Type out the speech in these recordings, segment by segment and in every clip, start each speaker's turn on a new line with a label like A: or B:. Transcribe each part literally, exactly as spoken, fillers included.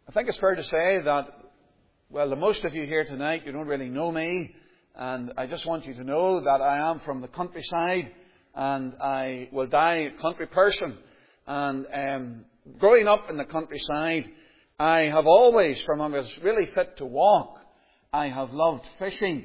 A: I think it's fair to say that, well, the most of you here tonight, you don't really know me, and I just want you to know that I am from the countryside, and I will die a country person. And um, growing up in the countryside, I have always, from I was really fit to walk, I have loved fishing.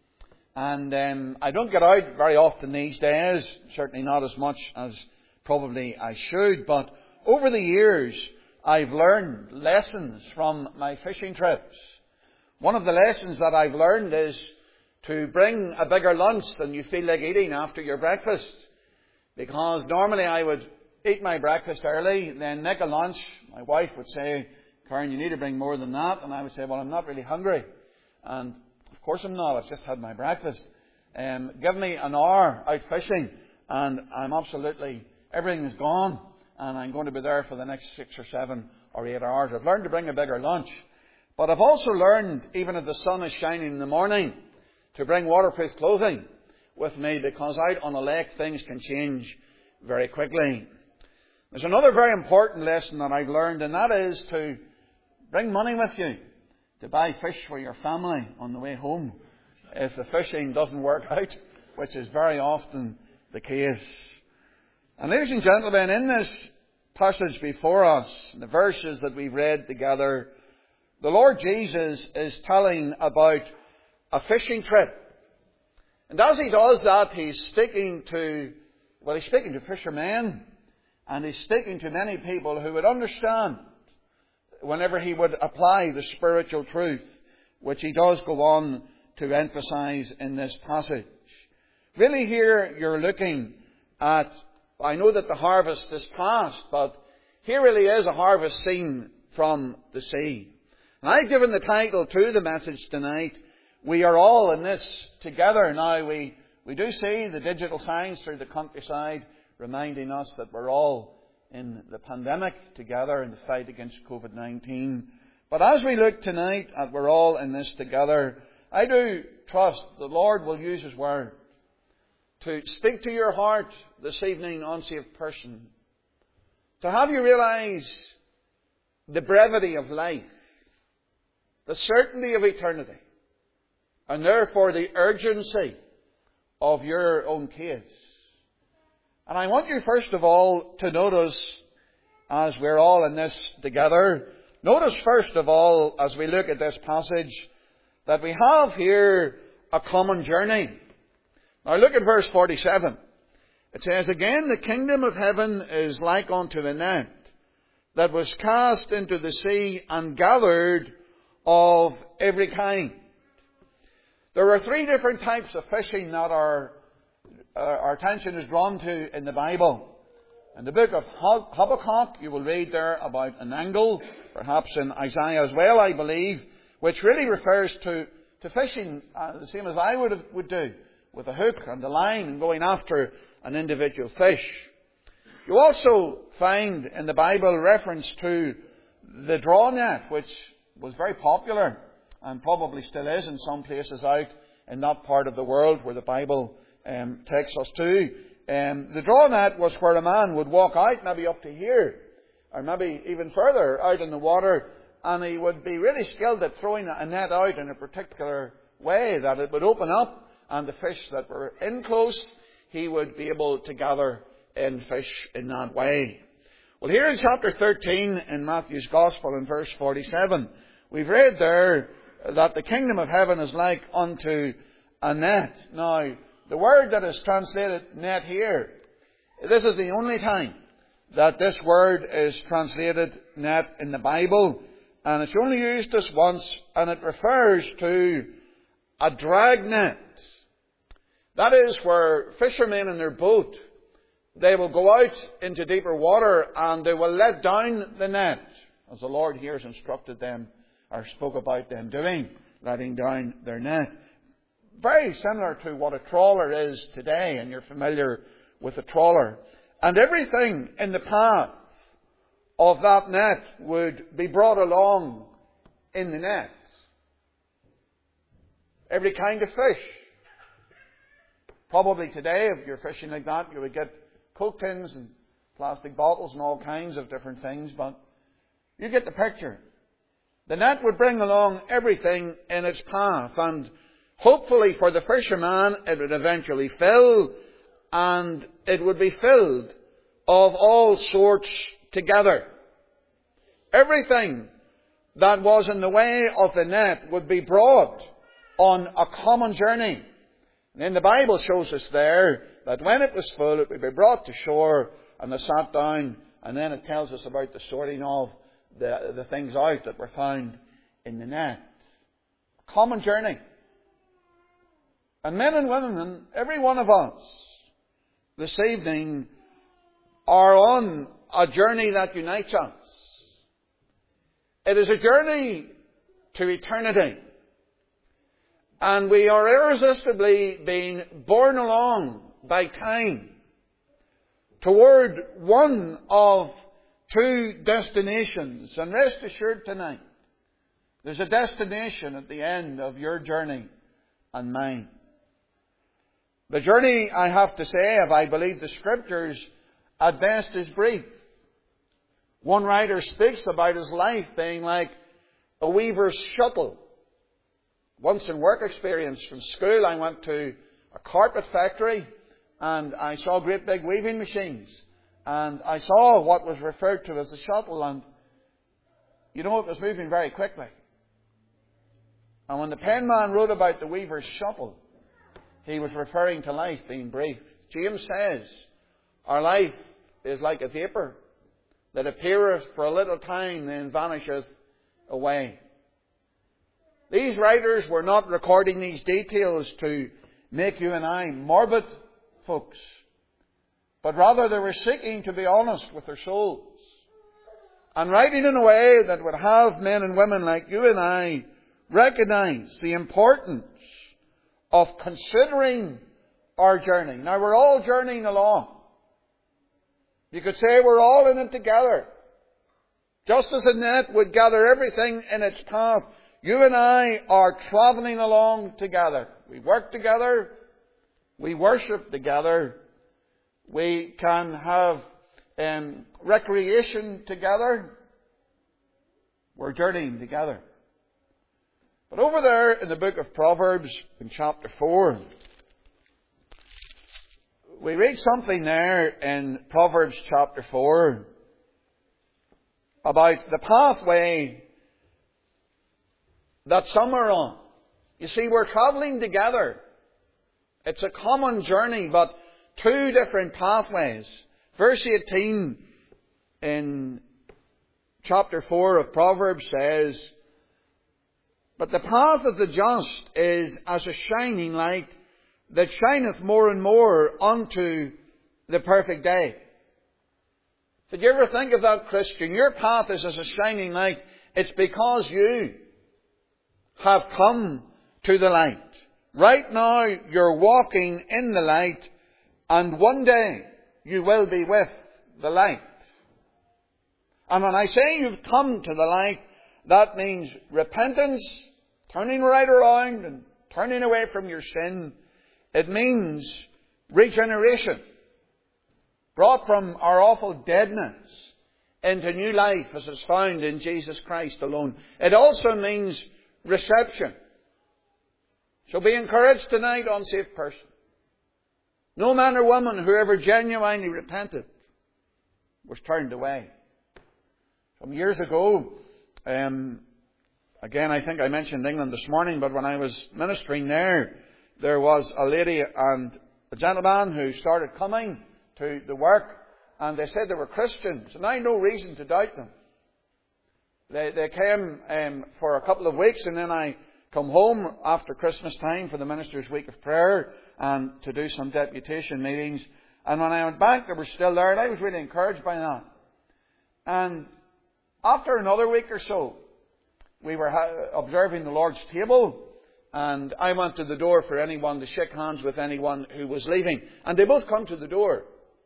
A: And um, I don't get out very often these days, certainly not as much as probably I should, but over the years, I've learned lessons from my fishing trips. One of the lessons that I've learned is to bring a bigger lunch than you feel like eating after your breakfast. Because normally I would eat my breakfast early, then make a lunch. My wife would say, Karen, you need to bring more than that. And I would say, well, I'm not really hungry. And of course I'm not. I've just had my breakfast. Um, give me an hour out fishing and I'm absolutely, everything is gone. And I'm going to be there for the next six or seven or eight hours. I've learned to bring a bigger lunch. But I've also learned, even if the sun is shining in the morning, to bring waterproof clothing with me, because out on a lake things can change very quickly. There's another very important lesson that I've learned, and that is to bring money with you to buy fish for your family on the way home if the fishing doesn't work out, which is very often the case. And ladies and gentlemen, in this passage before us, the verses that we've read together, the Lord Jesus is telling about a fishing trip. And as He does that, He's speaking to, well, He's speaking to fishermen, and He's speaking to many people who would understand whenever He would apply the spiritual truth, which He does go on to emphasize in this passage. Really here you're looking at, I know that the harvest is past, but here really is a harvest seen from the sea. And I've given the title to the message tonight, We Are All in This Together. Now, we, we do see the digital signs through the countryside reminding us that we're all in the pandemic together in the fight against covid nineteen. But as we look tonight at We're All in This Together, I do trust the Lord will use His Word to speak to your heart this evening, unsaved person, to have you realize the brevity of life, the certainty of eternity, and therefore the urgency of your own case. And I want you first of all to notice, as we're all in this together, notice first of all, as we look at this passage, that we have here a common journey. Now look at verse forty-seven. It says, Again, the kingdom of heaven is like unto a net that was cast into the sea and gathered of every kind. There are three different types of fishing that our, uh, our attention is drawn to in the Bible. In the book of Habakkuk, you will read there about an angle, perhaps in Isaiah as well, I believe, which really refers to, to fishing uh, the same as I would, have, would do, with a hook and a line and going after an individual fish. You also find in the Bible reference to the draw net, which was very popular and probably still is in some places out in that part of the world where the Bible um, takes us to. Um, the draw net was where a man would walk out maybe up to here, or maybe even further out in the water, and he would be really skilled at throwing a net out in a particular way that it would open up, and the fish that were in close, he would be able to gather in fish in that way. Well, here in chapter thirteen in Matthew's Gospel in verse forty-seven, we've read there that the kingdom of heaven is like unto a net. Now, the word that is translated net here, this is the only time that this word is translated net in the Bible, and it's only used this once, and it refers to a drag net. That is where fishermen in their boat, they will go out into deeper water and they will let down the net, as the Lord here has instructed them, or spoke about them doing, letting down their net. Very similar to what a trawler is today, and you're familiar with a trawler. And everything in the path of that net would be brought along in the net. Every kind of fish. Probably today, if you're fishing like that, you would get Coke tins and plastic bottles and all kinds of different things, but you get the picture. The net would bring along everything in its path, and hopefully for the fisherman it would eventually fill, and it would be filled of all sorts together. Everything that was in the way of the net would be brought on a common journey. And then the Bible shows us there that when it was full, it would be brought to shore, and they sat down, and then it tells us about the sorting of the, the things out that were found in the net. A common journey. And men and women, every one of us, this evening, are on a journey that unites us. It is a journey to eternity. And we are irresistibly being borne along by time toward one of two destinations. And rest assured tonight, there's a destination at the end of your journey and mine. The journey, I have to say, if I believe the Scriptures, at best is brief. One writer speaks about his life being like a weaver's shuttle. Once in work experience from school, I went to a carpet factory and I saw great big weaving machines. And I saw what was referred to as a shuttle, and you know, it was moving very quickly. And when the penman wrote about the weaver's shuttle, he was referring to life being brief. James says, our life is like a vapour that appeareth for a little time, then vanisheth away. These writers were not recording these details to make you and I morbid folks, but rather they were seeking to be honest with their souls and writing in a way that would have men and women like you and I recognize the importance of considering our journey. Now, we're all journeying along. You could say we're all in it together. Just as a net would gather everything in its path, you and I are travelling along together. We work together. We worship together. We can have um, recreation together. We're journeying together. But over there in the book of Proverbs, in chapter four, we read something there in Proverbs chapter four about the pathway that some are on. You see, we're travelling together. It's a common journey, but two different pathways. Verse eighteen in chapter four of Proverbs says, but the path of the just is as a shining light that shineth more and more unto the perfect day. Did you ever think of that, Christian? Your path is as a shining light. It's because you have come to the light. Right now, you're walking in the light, and one day you will be with the light. And when I say you've come to the light, that means repentance, turning right around and turning away from your sin. It means regeneration, brought from our awful deadness into new life as is found in Jesus Christ alone. It also means reception. So be encouraged tonight, unsaved person. No man or woman who ever genuinely repented was turned away. Some years ago, um, again, I think I mentioned England this morning, but when I was ministering there, there was a lady and a gentleman who started coming to the work, and they said they were Christians, and I had no reason to doubt them. They, they came um, for a couple of weeks, and then I come home after Christmas time for the Minister's Week of Prayer and to do some deputation meetings. And when I went back, they were still there, and I was really encouraged by that. And after another week or so, we were ha- observing the Lord's table, and I went to the door for anyone to shake hands with anyone who was leaving. And they both come to the door.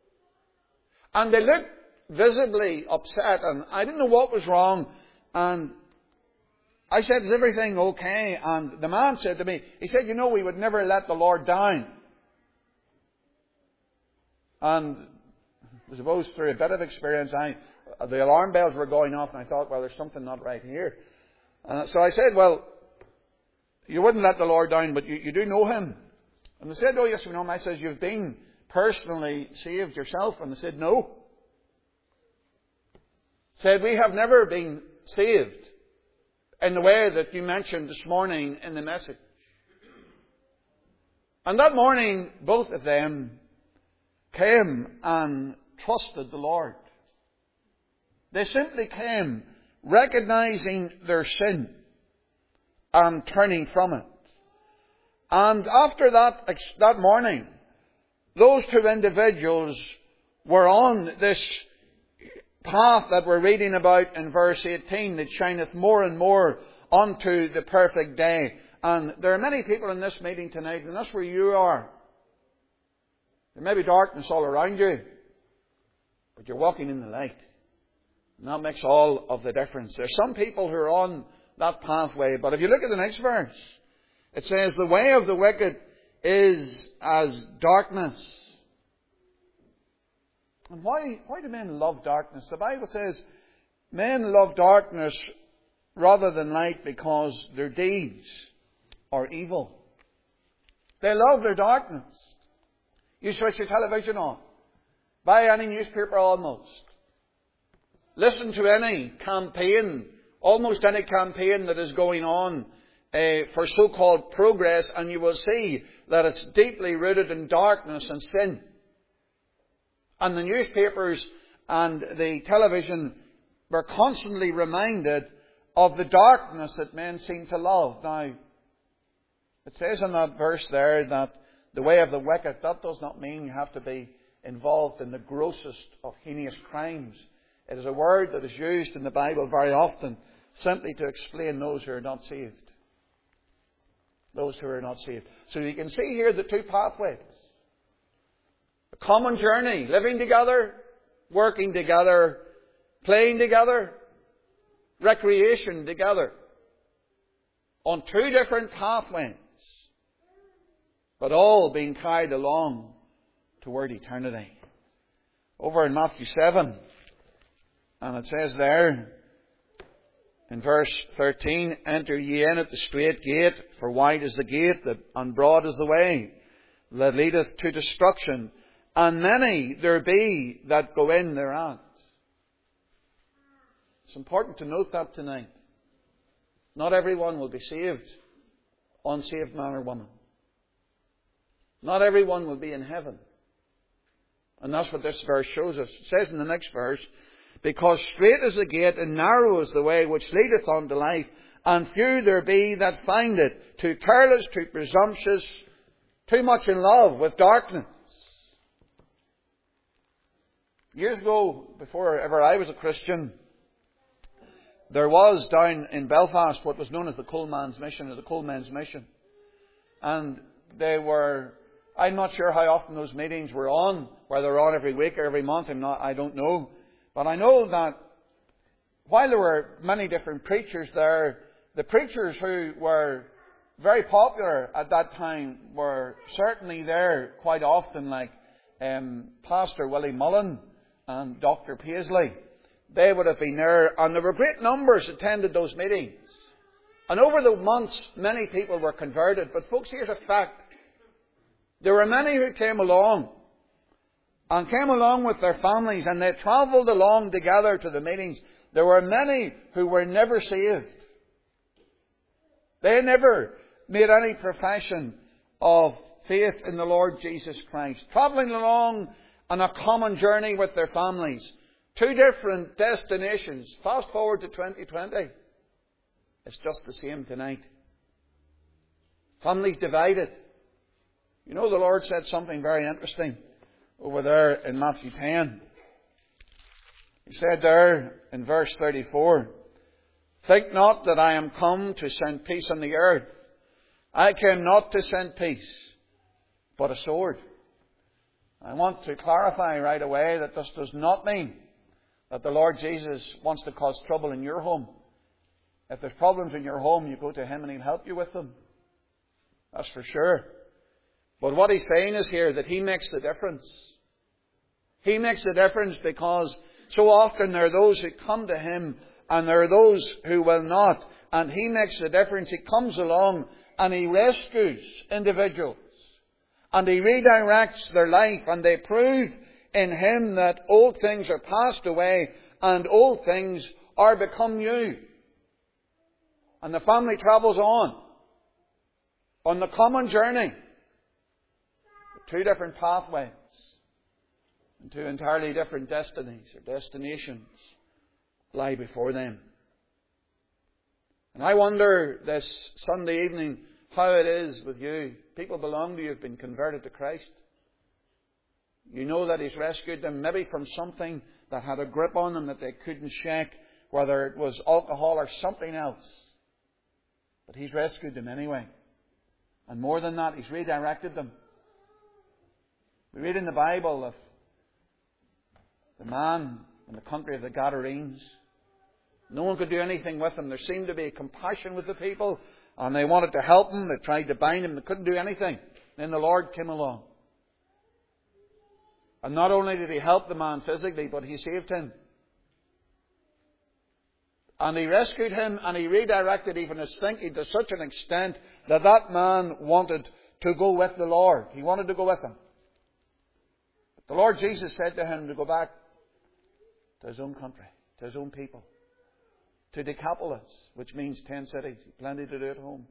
A: And they looked visibly upset, and I didn't know what was wrong. And I said, is everything okay? And the man said to me, he said, you know, we would never let the Lord down. And I suppose through a bit of experience, I, the alarm bells were going off, and I thought, well, there's something not right here. Uh, so I said, well, you wouldn't let the Lord down, but you, you do know Him. And they said, oh, yes, we know Him. I said, you've been personally saved yourself? And they said, no. Said, we have never been saved in the way that you mentioned this morning in the message. And that morning, both of them came and trusted the Lord. They simply came recognizing their sin and turning from it. And after that, that morning, those two individuals were on this path that we're reading about in verse eighteen, that shineth more and more unto the perfect day. And there are many people in this meeting tonight, and that's where you are. There may be darkness all around you, but you're walking in the light. And that makes all of the difference. There's some people who are on that pathway, but if you look at the next verse, it says, the way of the wicked is as darkness. And why, why do men love darkness? The Bible says men love darkness rather than light because their deeds are evil. They love their darkness. You switch your television on. Buy any newspaper almost. Listen to any campaign, almost any campaign that is going on uh, for so-called progress, and you will see that it's deeply rooted in darkness and sin. And the newspapers and the television were constantly reminded of the darkness that men seem to love. Now, it says in that verse there that the way of the wicked, that does not mean you have to be involved in the grossest of heinous crimes. It is a word that is used in the Bible very often simply to explain those who are not saved. Those who are not saved. So you can see here the two pathways. A common journey, living together, working together, playing together, recreation together. On two different pathways, but all being carried along toward eternity. Over in Matthew seven, and it says there in verse thirteen, enter ye in at the strait gate, for wide is the gate, and broad is the way that leadeth to destruction, and many there be that go in thereat. It's important to note that tonight. Not everyone will be saved, unsaved man or woman. Not everyone will be in heaven. And that's what this verse shows us. It says in the next verse, because strait is the gate and narrow is the way which leadeth unto life, and few there be that find it. Too careless, too presumptuous, too much in love with darkness. Years ago, before ever I was a Christian, there was down in Belfast what was known as the Coalman's Mission, or the Coalmen's Mission. And they were, I'm not sure how often those meetings were on, whether they were on every week or every month, I'm not, I don't know. But I know that while there were many different preachers there, the preachers who were very popular at that time were certainly there quite often, like um, Pastor Willie Mullen and Doctor Paisley. They would have been there, and there were great numbers attended those meetings. And over the months, many people were converted. But folks, here's a fact. There were many who came along, and came along with their families, and they travelled along together to the meetings. There were many who were never saved. They never made any profession of faith in the Lord Jesus Christ. Travelling along on a common journey with their families. Two different destinations. Fast forward to twenty twenty. It's just the same tonight. Families divided. You know, the Lord said something very interesting over there in Matthew ten. He said there in verse thirty-four, think not that I am come to send peace on the earth. I came not to send peace, but a sword. I want to clarify right away that this does not mean that the Lord Jesus wants to cause trouble in your home. If there's problems in your home, you go to Him and He'll help you with them. That's for sure. But what He's saying is here that He makes the difference. He makes the difference because so often there are those who come to Him and there are those who will not. and He makes the difference. He comes along and He rescues individuals. And He redirects their life, and they prove in Him that old things are passed away and old things are become new. And the family travels on, on the common journey. Two different pathways and two entirely different destinies or destinations lie before them. And I wonder this Sunday evening how it is with you. People belong to you have been converted to Christ. You know that He's rescued them maybe from something that had a grip on them that they couldn't shake, whether it was alcohol or something else. But He's rescued them anyway. And more than that, He's redirected them. We read in the Bible of the man in the country of the Gadarenes. No one could do anything with him. There seemed to be compassion with the people, and they wanted to help him. They tried to bind him. They couldn't do anything. Then the Lord came along. And not only did He help the man physically, but He saved him. And He rescued him, and He redirected even his thinking to such an extent that that man wanted to go with the Lord. He wanted to go with Him. The Lord Jesus said to him to go back to his own country, to his own people, to Decapolis, which means ten cities. Plenty to do at home.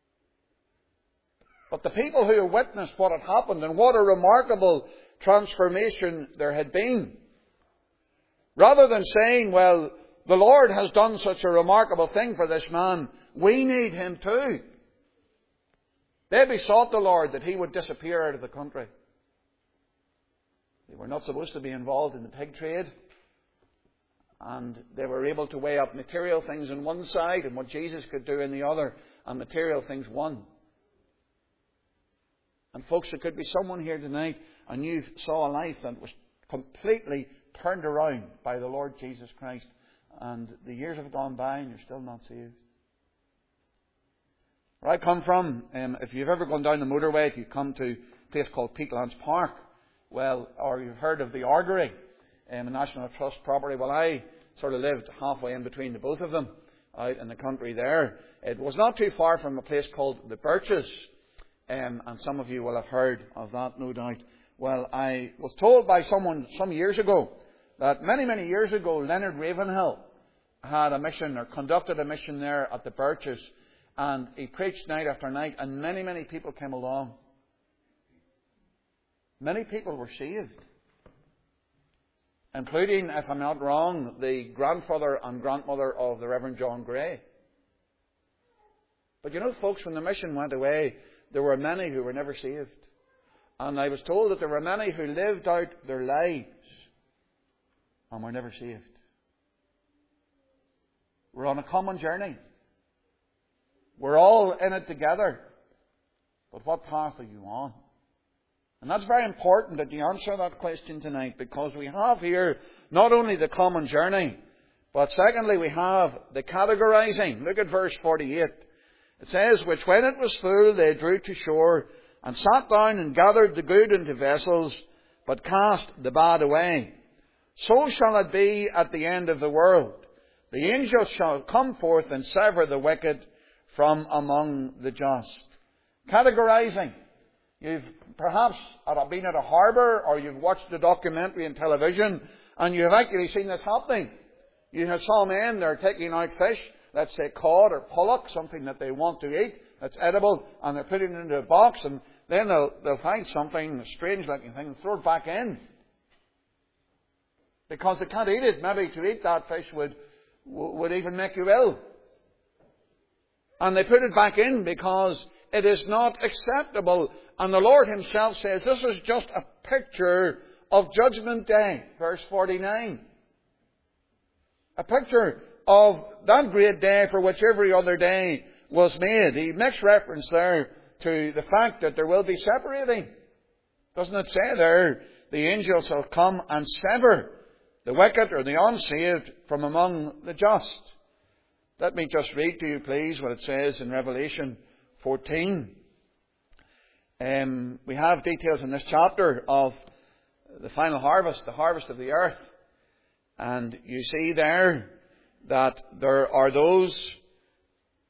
A: But the people who witnessed what had happened and what a remarkable transformation there had been, rather than saying, well, the Lord has done such a remarkable thing for this man, we need him too, they besought the Lord that He would disappear out of the country. They were not supposed to be involved in the pig trade. And they were able to weigh up material things on one side and what Jesus could do in the other, and material things one. And folks, there could be someone here tonight and you saw a life that was completely turned around by the Lord Jesus Christ, and the years have gone by and you're still not saved. Where I come from, um, if you've ever gone down the motorway, if you come to a place called Peatlands Park, well, or you've heard of the Argery, um, a National Trust property. Well, I sort of lived halfway in between the both of them, out in the country there. It was not too far from a place called the Birches, um, and some of you will have heard of that, no doubt. Well, I was told by someone some years ago that many, many years ago, Leonard Ravenhill had a mission, or conducted a mission there at the Birches, and he preached night after night, and many, many people came along. Many people were saved, including, if I'm not wrong, the grandfather and grandmother of the Reverend John Gray. But you know, folks, when the mission went away, there were many who were never saved. And I was told that there were many who lived out their lives and were never saved. We're on a common journey. We're all in it together. But what path are you on? And that's very important that you answer that question tonight, because we have here not only the common journey, but secondly we have the categorizing. Look at verse forty-eight. It says, which when it was full they drew to shore, and sat down and gathered the good into vessels, but cast the bad away. So shall it be at the end of the world. The angels shall come forth and sever the wicked from among the just. Categorizing. You've perhaps been at a harbour, or you've watched a documentary on television, and you have actually seen this happening. You have saw men, they're taking out fish, let's say cod or pollock, something that they want to eat, that's edible, and they're putting it into a box, and then they'll, they'll find something, a strange looking thing, and throw it back in. Because they can't eat it. Maybe to eat that fish would, would even make you ill. And they put it back in because it is not acceptable. And the Lord Himself says this is just a picture of Judgment Day, verse forty-nine. A picture of that great day for which every other day was made. He makes reference there to the fact that there will be separating. Doesn't it say there, the angels shall come and sever the wicked or the unsaved from among the just? Let me just read to you, please, what it says in Revelation fourteen. Um, we have details in this chapter of the final harvest, the harvest of the earth. And you see there that there are those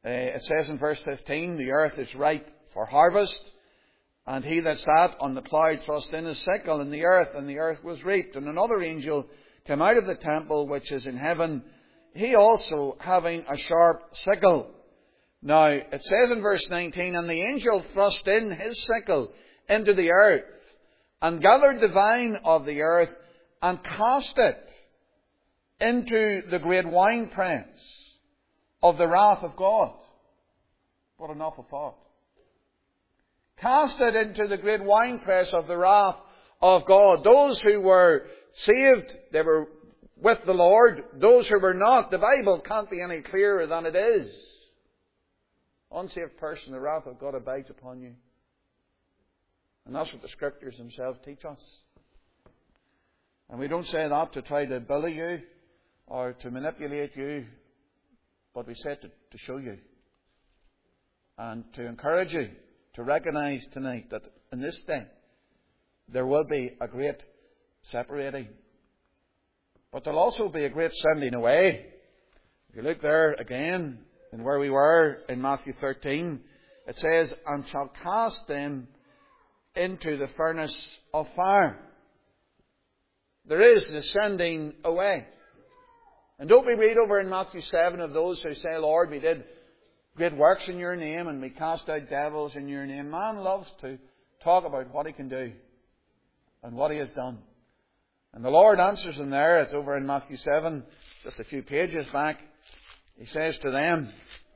A: Uh, it says in verse fifteen, the earth is ripe for harvest, and he that sat on the cloud thrust in his sickle in the earth, and the earth was reaped. And another angel came out of the temple which is in heaven, he also having a sharp sickle. Now, it says in verse nineteen, and the angel thrust in his sickle into the earth, and gathered the vine of the earth, and cast it into the great winepress of the wrath of God. What an awful thought. Cast it into the great winepress of the wrath of God. Those who were saved, they were with the Lord. Those who were not, the Bible can't be any clearer than it is. Unsaved person, the wrath of God abides upon you. And that's what the Scriptures themselves teach us. And we don't say that to try to bully you or to manipulate you, but we say it to, to show you and to encourage you to recognize tonight that in this day there will be a great separating. But there'll also be a great sending away. If you look there again in where we were in Matthew thirteen, it says, and shall cast them into the furnace of fire. There is the sending away. And don't we read over in Matthew seven of those who say, Lord, we did great works in your name and we cast out devils in your name. Man loves to talk about what he can do and what he has done. And the Lord answers them there. It's over in Matthew seven, just a few pages back. He says to them,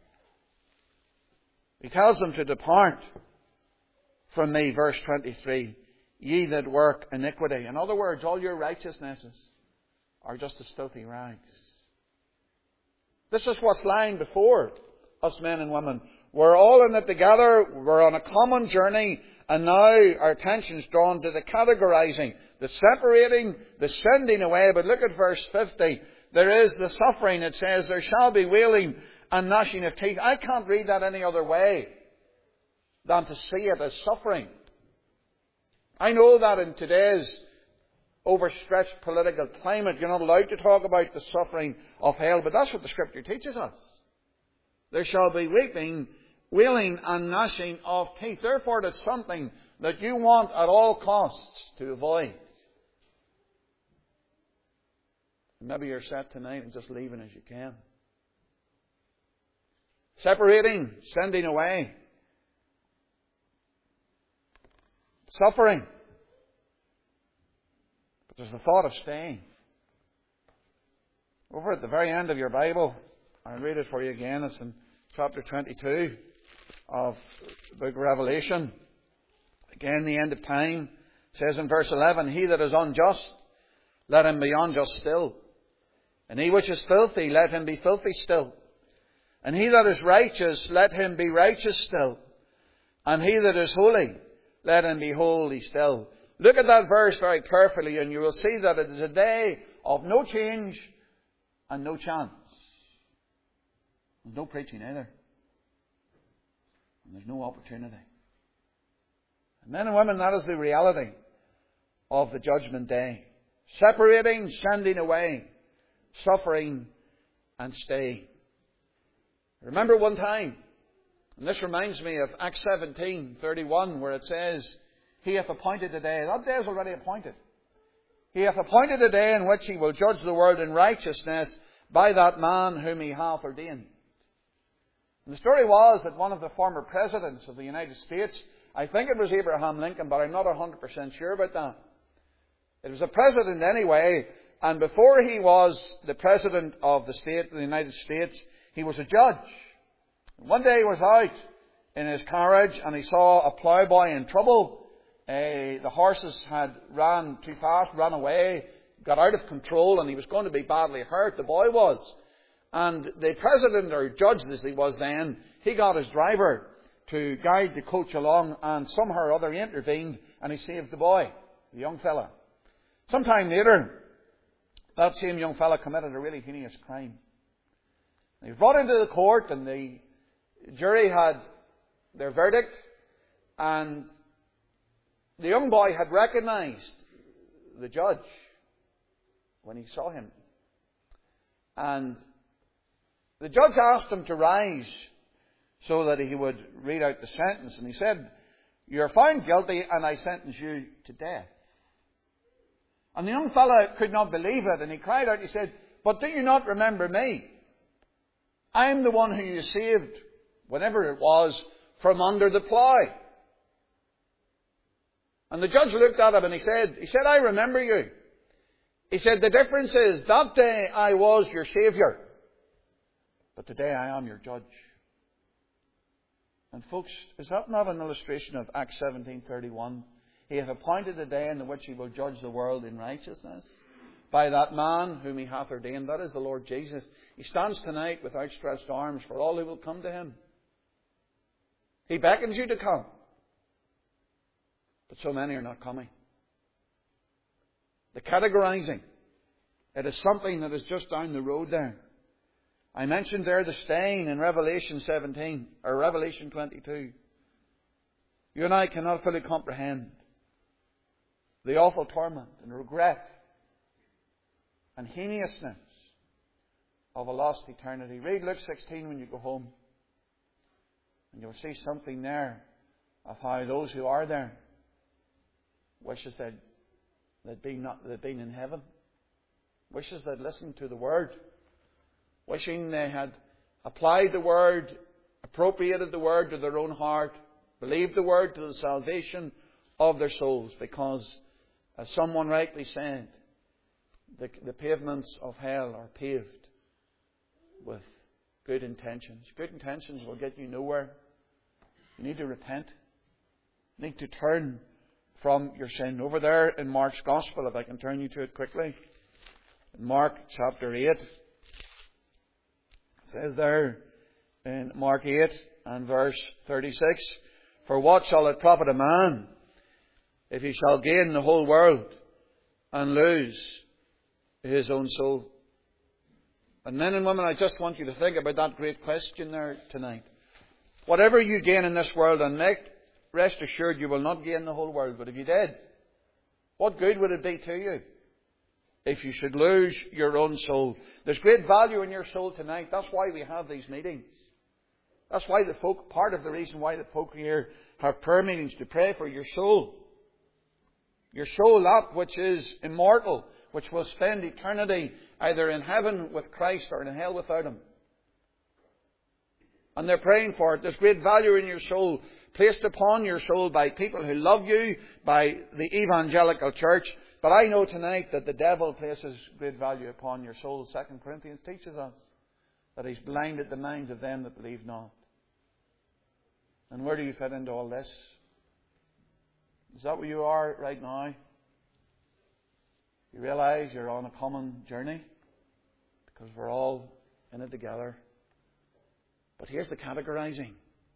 A: he tells them to depart from me, verse twenty-three, ye that work iniquity. In other words, all your righteousnesses are just as filthy rags. This is what's lying before us men and women. We're all in it together. We're on a common journey. And now our attention's drawn to the categorizing, the separating, the sending away. But look at verse fifty. There is the suffering. It says, there shall be wailing and gnashing of teeth. I can't read that any other way than to see it as suffering. I know that in today's overstretched political climate, you're not allowed to talk about the suffering of hell, but that's what the Scripture teaches us. There shall be weeping, wailing and gnashing of teeth. Therefore, it is something that you want at all costs to avoid. Maybe you're set tonight and just leaving as you can. Separating, sending away. Suffering. But there's the thought of staying. Over at the very end of your Bible, I'll read it for you again. It's in chapter twenty-two of the book of Revelation. Again, the end of time. It says in verse eleven, he that is unjust, let him be unjust still. And he which is filthy, let him be filthy still. And he that is righteous, let him be righteous still. And he that is holy, let him be holy still. Look at that verse very carefully and you will see that it is a day of no change and no chance. There's no preaching either. And there's no opportunity. And men and women, that is the reality of the judgment day. Separating, sending away, suffering and staying. Remember one time, and this reminds me of Acts seventeen thirty-one, where it says, he hath appointed a day. That day is already appointed. He hath appointed a day in which he will judge the world in righteousness by that man whom he hath ordained. And the story was that one of the former presidents of the United States, I think it was Abraham Lincoln, but I'm not one hundred percent sure about that. It was a president anyway, and before he was the president of the state, the United States, he was a judge. One day he was out in his carriage and he saw a ploughboy in trouble. Uh, the horses had ran too fast, ran away, got out of control, and he was going to be badly hurt. The boy was. And the president, or judge as he was then, he got his driver to guide the coach along, and somehow or other he intervened and he saved the boy, the young fella. Sometime later, that same young fella committed a really heinous crime. He was brought into the court and the jury had their verdict, and the young boy had recognized the judge when he saw him. And the judge asked him to rise so that he would read out the sentence. And he said, "You're found guilty and I sentence you to death." And the young fellow could not believe it, and he cried out, he said, "But do you not remember me? I am the one who you saved, whenever it was, from under the plough." And the judge looked at him and he said, he said, "I remember you." He said, "The difference is, that day I was your Saviour, but today I am your judge." And folks, is that not an illustration of Acts seventeen thirty-one? "He hath appointed a day in the which he will judge the world in righteousness by that man whom he hath ordained." That is the Lord Jesus. He stands tonight with outstretched arms for all who will come to him. He beckons you to come. But so many are not coming. The categorizing. It is something that is just down the road there. I mentioned there the stain in Revelation seventeen, or Revelation twenty-two. You and I cannot fully comprehend the awful torment and regret and heinousness of a lost eternity. Read Luke sixteen when you go home, and you'll see something there of how those who are there wishes they'd, they'd, been not, they'd been in heaven, wishes they'd listened to the Word, wishing they had applied the Word, appropriated the Word to their own heart, believed the Word to the salvation of their souls, because, as someone rightly said, the, the pavements of hell are paved with good intentions. Good intentions will get you nowhere. You need to repent. You need to turn from your sin. Over there in Mark's Gospel, if I can turn you to it quickly. In Mark chapter eight. It says there in Mark eight and verse thirty-six, "For what shall it profit a man if he shall gain the whole world and lose his own soul?" And men and women, I just want you to think about that great question there tonight. Whatever you gain in this world, and make, rest assured you will not gain the whole world, but if you did, what good would it be to you if you should lose your own soul? There's great value in your soul tonight. That's why we have these meetings. That's why the folk, part of the reason why the folk here have prayer meetings, to pray for your soul. Your soul, that which is immortal, which will spend eternity either in heaven with Christ or in hell without Him. And they're praying for it. There's great value in your soul, placed upon your soul by people who love you, by the evangelical church. But I know tonight that the devil places great value upon your soul. Second Corinthians teaches us that he's blinded the minds of them that believe not. And where do you fit into all this? Is that where you are right now? You realize you're on a common journey? Because we're all in it together. But here's the categorizing.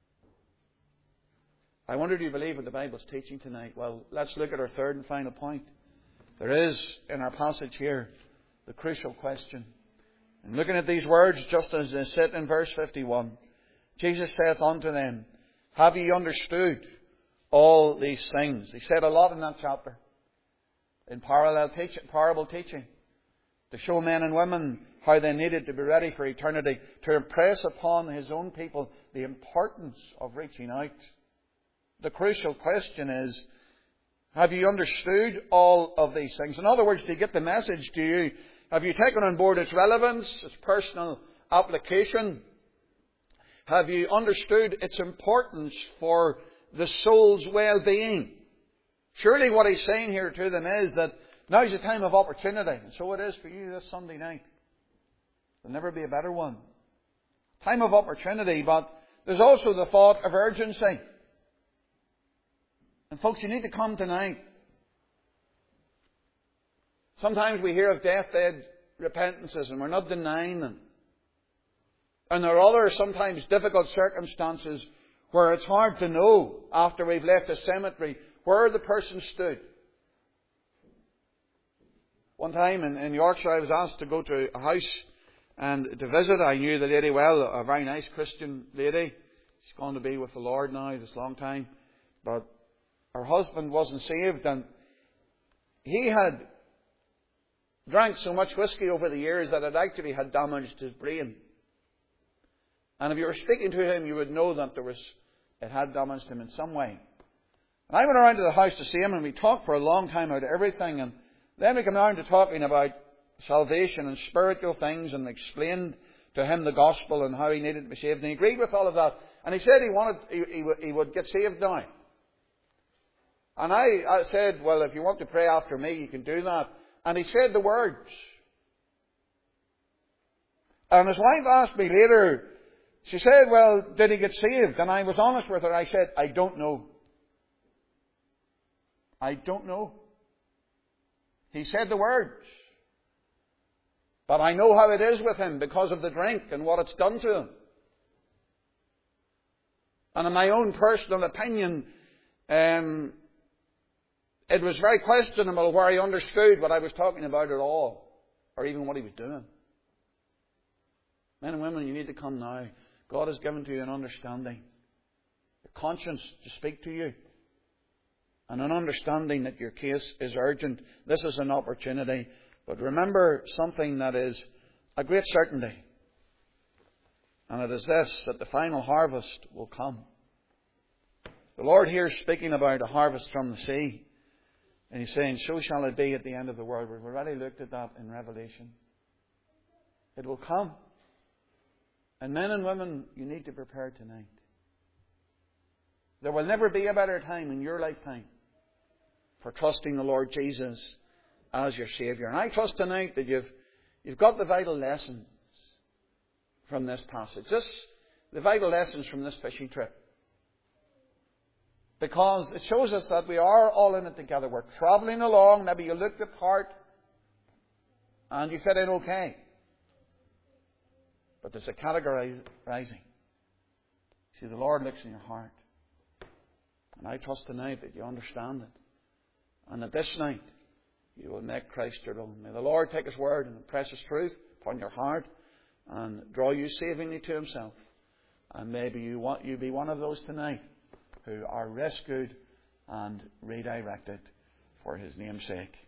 A: I wonder, do you believe what the Bible's teaching tonight? Well, let's look at our third and final point. There is, in our passage here, the crucial question. And looking at these words, just as they sit in verse fifty-one, Jesus saith unto them, "Have ye understood all these things?" He said a lot in that chapter, in parallel teaching, parable teaching, to show men and women how they needed to be ready for eternity, to impress upon His own people the importance of reaching out. The crucial question is, have you understood all of these things? In other words, do you get the message? Do you, have you taken on board its relevance, its personal application? Have you understood its importance for the soul's well-being? Surely what He's saying here to them is that now's a time of opportunity. And so it is for you this Sunday night. There'll never be a better one. Time of opportunity, but there's also the thought of urgency. And folks, you need to come tonight. Sometimes we hear of deathbed repentances, and we're not denying them. And there are other sometimes difficult circumstances where it's hard to know after we've left a cemetery where the person stood. One time in, in Yorkshire, I was asked to go to a house and to visit. I knew the lady well, a very nice Christian lady. She's gone to be with the Lord now this long time. But her husband wasn't saved, and he had drank so much whiskey over the years that it actually had damaged his brain. And if you were speaking to him, you would know that there was, it had damaged him in some way. And I went around to the house to see him, and we talked for a long time about everything. And then we came down to talking about salvation and spiritual things, and explained to him the gospel and how he needed to be saved. And he agreed with all of that. And he said he wanted, he, he, he would get saved now. And I, I said, well, if you want to pray after me, you can do that. And he said the words. And his wife asked me later, she said, well, did he get saved? And I was honest with her. I said, I don't know. I don't know. He said the words. But I know how it is with him because of the drink and what it's done to him. And in my own personal opinion, um, it was very questionable where he understood what I was talking about at all, or even what he was doing. Men and women, you need to come now. God has given to you an understanding, a conscience to speak to you, and an understanding that your case is urgent. This is an opportunity. But remember something that is a great certainty. And it is this, that the final harvest will come. The Lord here is speaking about a harvest from the sea. And He's saying, so shall it be at the end of the world. We've already looked at that in Revelation. It will come. And men and women, you need to prepare tonight. There will never be a better time in your lifetime for trusting the Lord Jesus as your Saviour. And I trust tonight that you've, you've got the vital lessons from this passage. This, the vital lessons from this fishing trip. Because it shows us that we are all in it together. We're travelling along. Maybe you look the part and you fit in okay. But there's a categorizing. See, the Lord looks in your heart. And I trust tonight that you understand it. And that this night you will make Christ your own. May the Lord take His word and impress His truth upon your heart and draw you savingly to Himself. And maybe you want you be one of those tonight who are rescued and redirected for His name's sake.